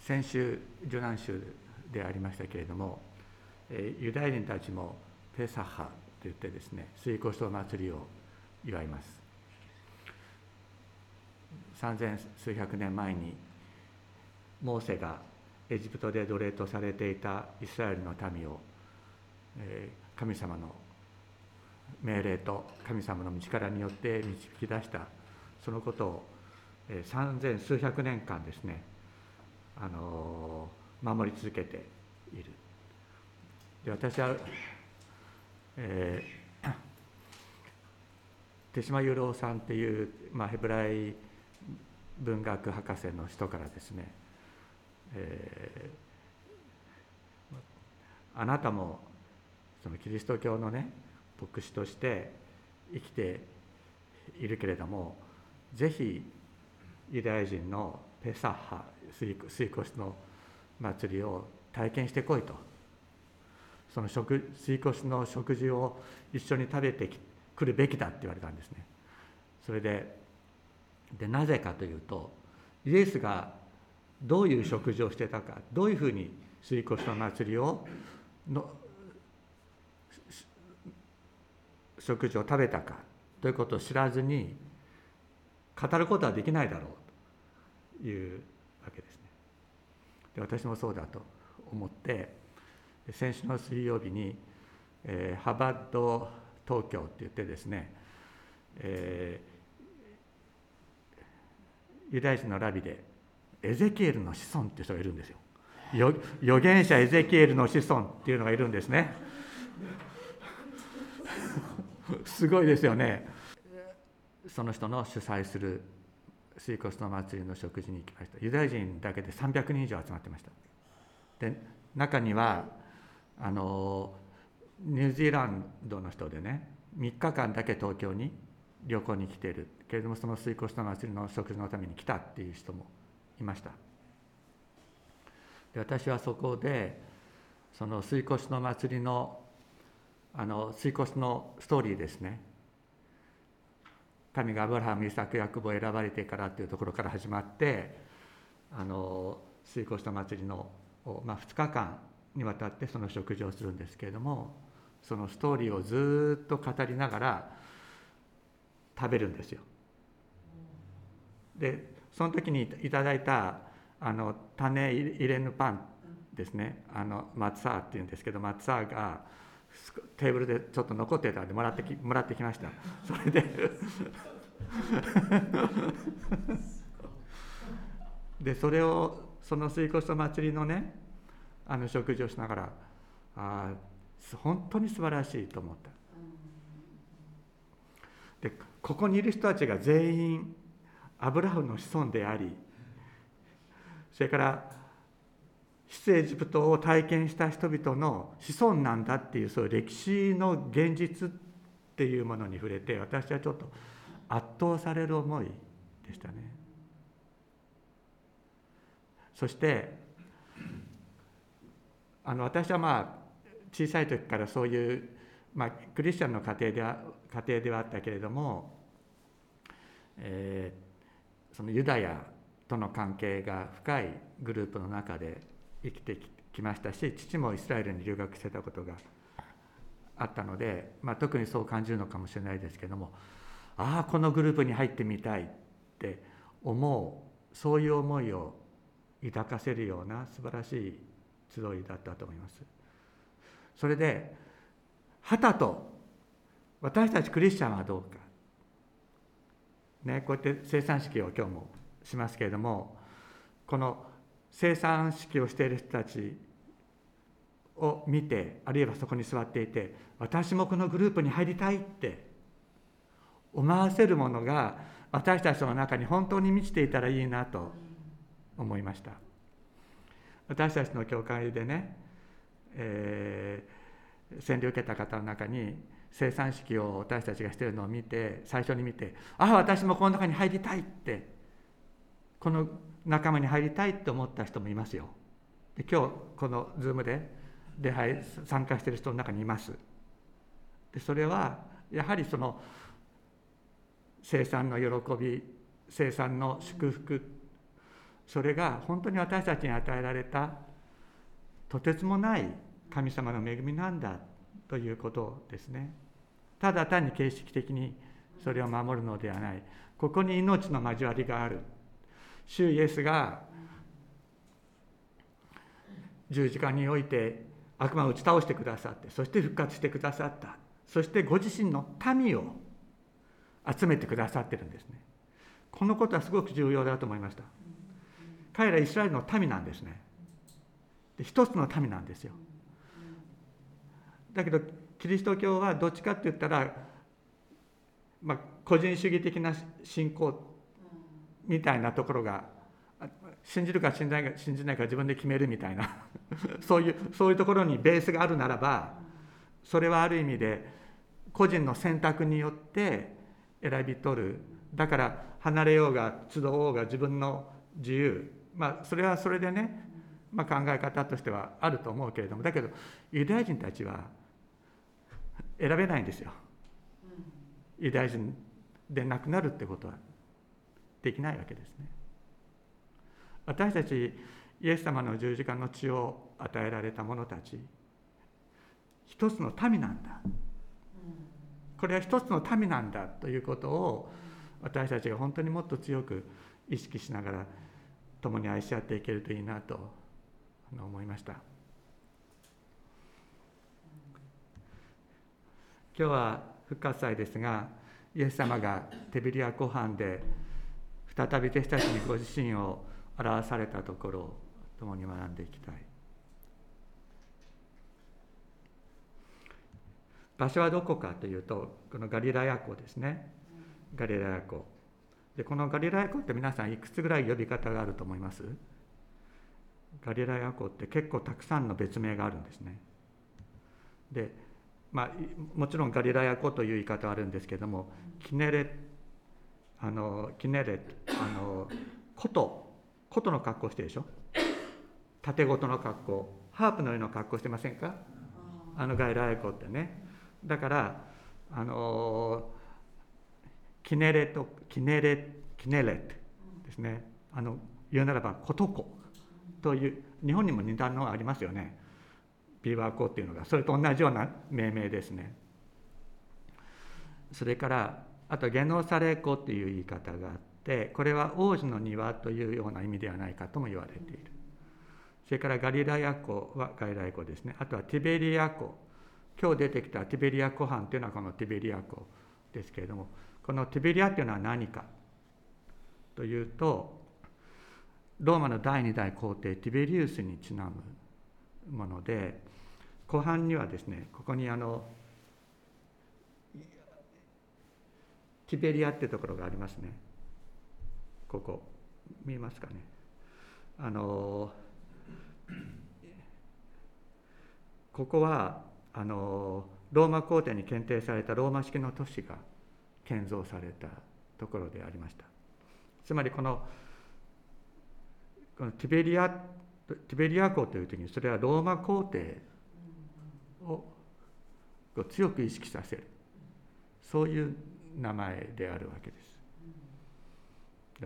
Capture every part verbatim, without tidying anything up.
先週受難週でありましたけれども、ユダヤ人たちもペサハといってですね、水越祭りを祝います。三千数百年前にモーセがエジプトで奴隷とされていたイスラエルの民を神様の命令と神様の道からによって導き出した、そのことを三千数百年間ですね、あの守り続けている。で、私は、えー、手島雄郎さんっていう、まあ、ヘブライ文学博士の人からですね、えー、あなたもそのキリスト教のね牧師として生きているけれども、ぜひユダヤ人のペサハ、水越の祭りを体験してこいと、その食水越の食事を一緒に食べてくるべきだって言われたんですね。それででなぜかというと、イエスがどういう食事をしてたか、どういうふうに水越の祭りをの食事を食べたかということを知らずに語ることはできないだろうというわけですね。で、私もそうだと思って、先週の水曜日に、えー、ハバッド東京って言ってですね、えー、ユダヤ人のラビでエゼキエルの子孫っていう人がいるんですよ。預言者エゼキエルの子孫っていうのがいるんですね。すごいですよね。その人の主催する水越の祭りの食事に行きました。ユダヤ人だけでさんびゃくにん以上集まってました。で、中にはあのニュージーランドの人でね、みっかかんだけ東京に旅行に来ているけれども、その水越の祭りの食事のために来たっていう人もいました。で、私はそこでその水越の祭りのあの水越のストーリーですね、神がアブラハム、イサク、ヤコブを選ばれてからというところから始まって、あの水越の祭りの、まあ、ふつかかんにわたってその食事をするんですけれども、そのストーリーをずっと語りながら食べるんですよ。で、その時にいただいたあの種入れぬパンですね、あのマツァーっていうんですけど、マツァーがテーブルでちょっと残ってたのでもらってき、もらってきました。それでで、それをその水越の祭りのね、あの食事をしながら、ああ本当に素晴らしいと思った。で、ここにいる人たちが全員アブラハムの子孫であり、それから出エジプトを体験した人々の子孫なんだっていう、そういう歴史の現実っていうものに触れて、私はちょっと圧倒される思いでしたね。そしてあの私はまあ小さい時からそういう、まあ、クリスチャンの家庭では家庭ではあったけれども、えー、そのユダヤとの関係が深いグループの中で生きてきましたし、父もイスラエルに留学してたことがあったので、まあ、特にそう感じるのかもしれないですけども、ああこのグループに入ってみたいって思う、そういう思いを抱かせるような素晴らしい集いだったと思います。それではたと私たちクリスチャンはどうか、ね、こうやって生産式を今日もしますけれども、この生産式をしている人たちを見て、あるいはそこに座っていて、私もこのグループに入りたいって思わせるものが私たちの中に本当に満ちていたらいいなと思いました。私たちの教会でね、えー、洗礼を受けた方の中に生産式を私たちがしているのを見て、最初に見て、ああ私もこの中に入りたいって、この仲間に入りたいって思った人もいますよ。で、今日この Zoom で礼拝参加している人の中にいます。で、それはやはりその生産の喜び、生産の祝福、 それが本当に私たちに与えられたとてつもない神様の恵みなんだということですね。ただ単に形式的にそれを守るのではない。ここに命の交わりがある。主イエスが十字架において悪魔を打ち倒してくださって、そして復活してくださった。そしてご自身の民を集めてくださってるんですね。このことはすごく重要だと思いました。彼らイスラエルの民なんですね。で一つの民なんですよ。だけどキリスト教はどっちかって言ったら、まあ、個人主義的な信仰みたいなところが、信じるか信じないか信じないか自分で決めるみたいなそういうそういうところにベースがあるならば、それはある意味で個人の選択によって選び取る。だから離れようが集おうが自分の自由、まあそれはそれでね、まあ、考え方としてはあると思うけれども、だけどユダヤ人たちは選べないんですよ。ユダヤ人でなくなるってことはできないわけですね。私たちイエス様の十字架の血を与えられた者たち、一つの民なんだ、これは一つの民なんだということを私たちが本当にもっと強く意識しながら共に愛し合っていけるといいなと思いました。今日は復活祭ですが、イエス様がテビリア湖畔で再び弟子たちにご自身を表されたところを共に学んでいきたい。場所はどこかというと、このガリラヤ湖ですね。ガリラヤ湖で、このガリラヤ湖って皆さんいくつぐらい呼び方があると思います？ガリラヤ湖って結構たくさんの別名があるんですね。で、まあ、もちろんガリラヤ湖という言い方はあるんですけれども、キネレあのキネレあの琴琴の格好してるでしょ。盾ごとの格好、ハープのような格好してませんか？あのガリラヤ湖ってね。だからあのキネレとキネレキネレですね。あの言うならば琴湖という日本にも似たのがありますよね。ビーバー湖っていうのがそれと同じような命名ですね。それからあとゲノサレ湖っていう言い方があって、これは王子の庭というような意味ではないかとも言われている。それからガリラヤ湖はガリラヤ湖ですね。あとはティベリア湖、今日出てきたティベリア湖畔というのはこのティベリア湖ですけれども、このティベリアというのは何かというと、ローマの第二代皇帝ティベリウスにちなむもので、湖畔にはですね、ここにあのティベリアっていうところがありますね。ここ見えますかね。あのここはあのローマ皇帝に検定されたローマ式の都市が建造されたところでありました。つまりこのこのティベリアティベリア湖という時に、それはローマ皇帝を強く意識させる、そういう名前であるわけです。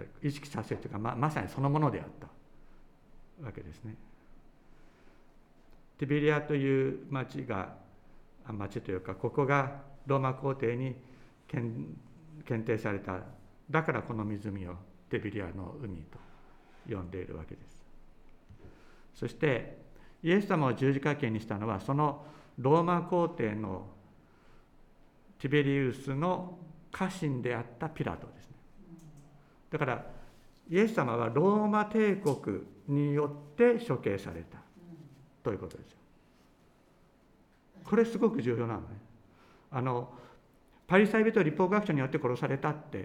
意識させるというか、ま, まさにそのものであったわけですね。ティベリアという町が町というか、ここがローマ皇帝に検定された。だからこの湖をティベリアの海と呼んでいるわけです。そしてイエス様を十字架刑にしたのは、そのローマ皇帝のティベリウスの家臣であったピラトですね。だからイエス様はローマ帝国によって処刑されたということですよ。これすごく重要なのね。あのパリサイ人立法学者によって殺されたって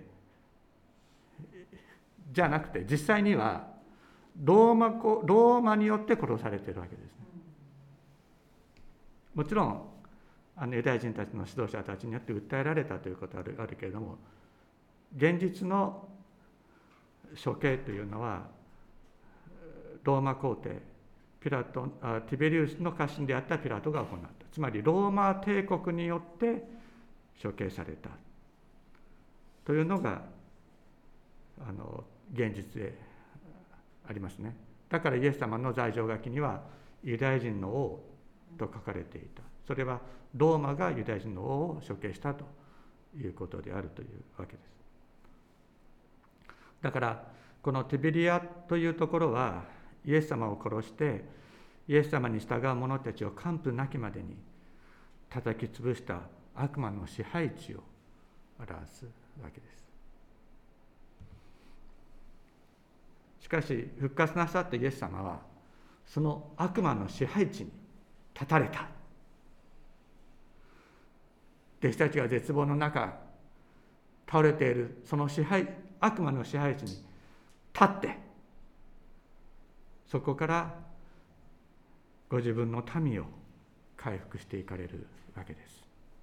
じゃなくて、実際にはローマローマによって殺されているわけですね。もちろんあのユダヤ人たちの指導者たちによって訴えられたということはある、あるけれども、現実の処刑というのはローマ皇帝ピラトあティベリウスの家臣であったピラトが行った。つまりローマ帝国によって処刑されたというのがあの現実でありますね。だからイエス様の罪状書きにはユダヤ人の王と書かれていた。それはローマがユダヤ人の王を処刑したということであるというわけです。だからこのティベリアというところはイエス様を殺してイエス様に従う者たちを完膚なきまでに叩き潰した悪魔の支配地を表すわけです。しかし復活なさったイエス様はその悪魔の支配地に立たれた。弟子たちが絶望の中倒れているその支配悪魔の支配地に立ってそこからご自分の民を回復していかれるわけです。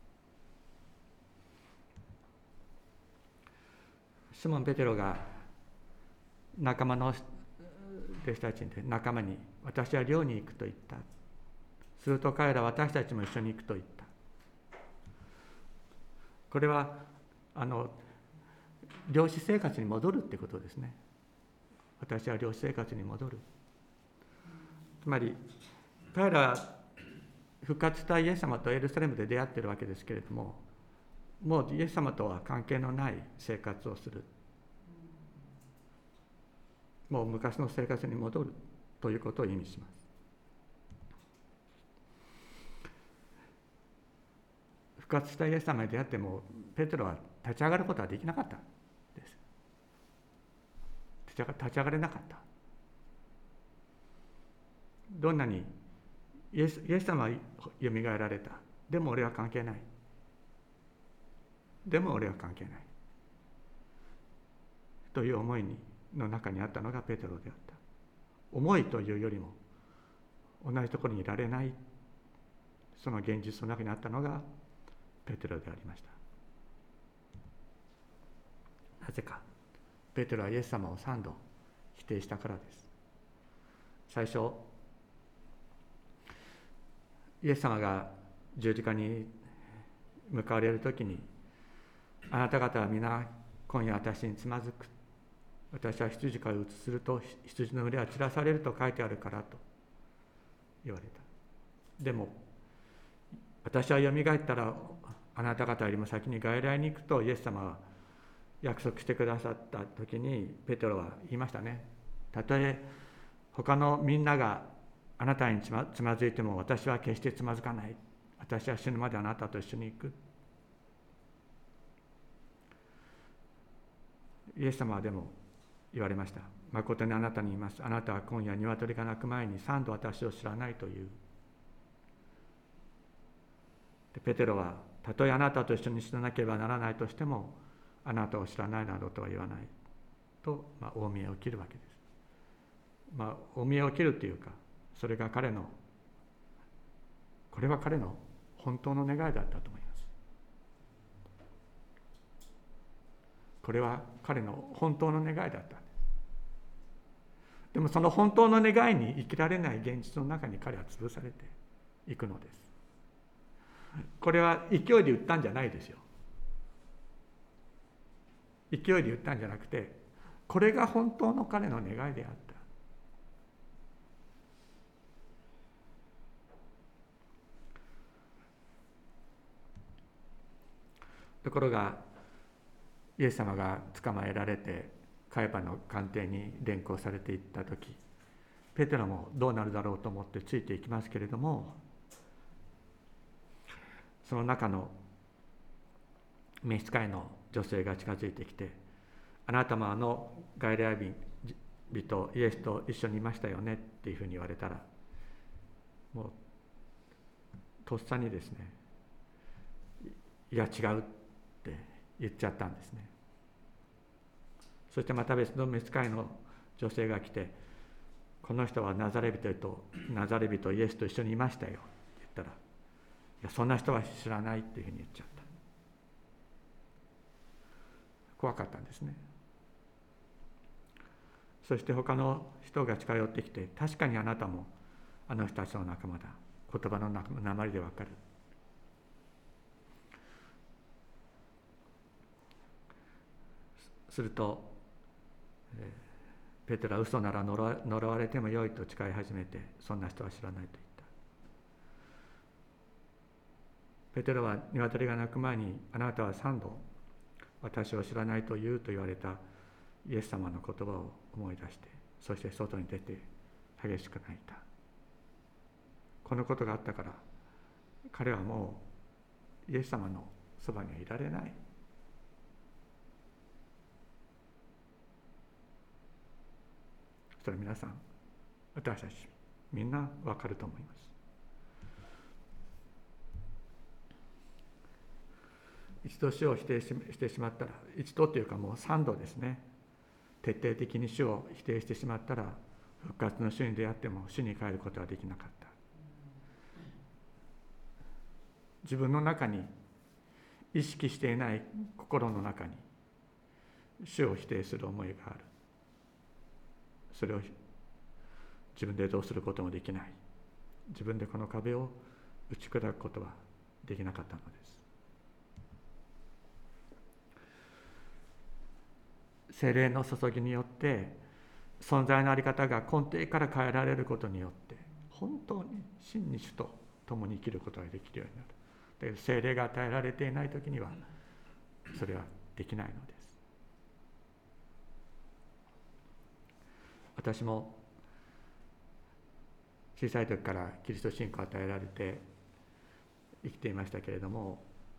シモン・ペテロが仲間の弟子たちに仲間に私は漁に行くと言った。すると彼らは私たちも一緒に行くと言った。これはあの漁師生活に戻るってことですね。私は漁師生活に戻る。つまり彼らは復活したイエス様とエルサレムで出会っているわけですけれども、もうイエス様とは関係のない生活をする。もう昔の生活に戻るということを意味します。復活したイエス様に出会ってもペテロは立ち上がることはできなかったです。立ち上がれなかった。どんなにイエス、イエス様はよみがえられた。でも俺は関係ない。でも俺は関係ない。という思いにの中にあったのがペテロであった。思いというよりも同じところにいられない、その現実の中にあったのがペテロでありました。なぜかペテロはイエス様を三度否定したからです。最初イエス様が十字架に向かわれるときに、あなた方は皆今夜私につまずく、私は羊飼いを移すると羊の群れは散らされると書いてあるからと言われた。でも私はよみがえったらあなた方よりも先に外来に行くとイエス様は約束してくださったときに、ペテロは言いましたね。たとえ他のみんながあなたにつま、つまずいても私は決してつまずかない。私は死ぬまであなたと一緒に行く。イエス様はでも言われました。誠にあなたに言います。あなたは今夜鶏が鳴く前に三度私を知らないという。でペテロはたとえあなたと一緒に死ななければならないとしてもあなたを知らないなどとは言わないと、まあ、大見栄を切るわけです。まあ大見栄を切るというか、それが彼のこれは彼の本当の願いだったと思います。これは彼の本当の願いだったんです。でもその本当の願いに生きられない現実の中に彼は潰されていくのです。これは勢いで言ったんじゃないですよ。勢いで言ったんじゃなくて、これが本当の彼の願いであった。ところがイエス様が捕まえられてカヤパの官邸に連行されていったとき、ペテロもどうなるだろうと思ってついていきますけれども、その中の召使いの女性が近づいてきて、あなたもあの外来人イエスと一緒にいましたよねっていうふうに言われたら、もうとっさにですね、いや違うって言っちゃったんですね。そしてまた別の召使いの女性が来て、この人はナザレ人とナザレ人イエスと一緒にいましたよって言ったら、いやそんな人は知らないっていうふうに言っちゃった。怖かったんですね。そして他の人が近寄ってきて、確かにあなたもあの人たちの仲間だ、言葉の訛りでわかる。すると、えペテロは嘘なら呪呪われてもよいと誓い始めて、そんな人は知らないと言った。ペテロは鶏が鳴く前に、あなたは三度私を知らないと言うと言われたイエス様の言葉を思い出して、そして外に出て激しく泣いた。このことがあったから彼はもうイエス様のそばにはいられない。それは皆さん、私たちみんなわかると思います。一度主を否定してしまったら、一度というかもう三度ですね、徹底的に主を否定してしまったら、復活の主に出会っても主に帰ることはできなかった。自分の中に意識していない心の中に主を否定する思いがある。それを自分でどうすることもできない。自分でこの壁を打ち砕くことはできなかったのです。聖霊の注ぎによって存在の在り方が根底から変えられることによって、本当に真に主と共に生きることができるようになる。で、聖霊が与えられていないときにはそれはできないのです。私も小さい時からキリスト信仰を与えられて生きていましたけれども、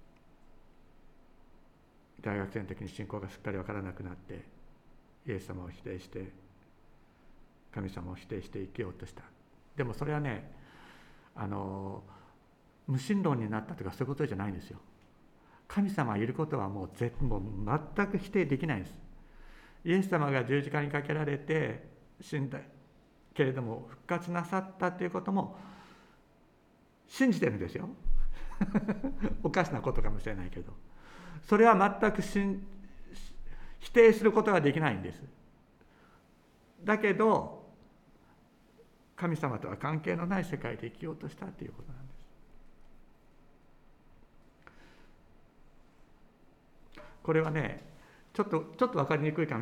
大学生の時に信仰がすっかり分からなくなって、イエス様を否定して神様を否定して生きようとした。でもそれはね、あの無神論になったとかそういうことじゃないんですよ。神様がいることはもう全部全く否定できないんです。イエス様が十字架にかけられて死んだけれども復活なさったということも信じてるんですよ。おかしなことかもしれないけど、それは全く否定することができないんです。だけど神様とは関係のない世界で生きようとしたということなんです。これはね、ちょっとちょっと分かりにくいかもしれない。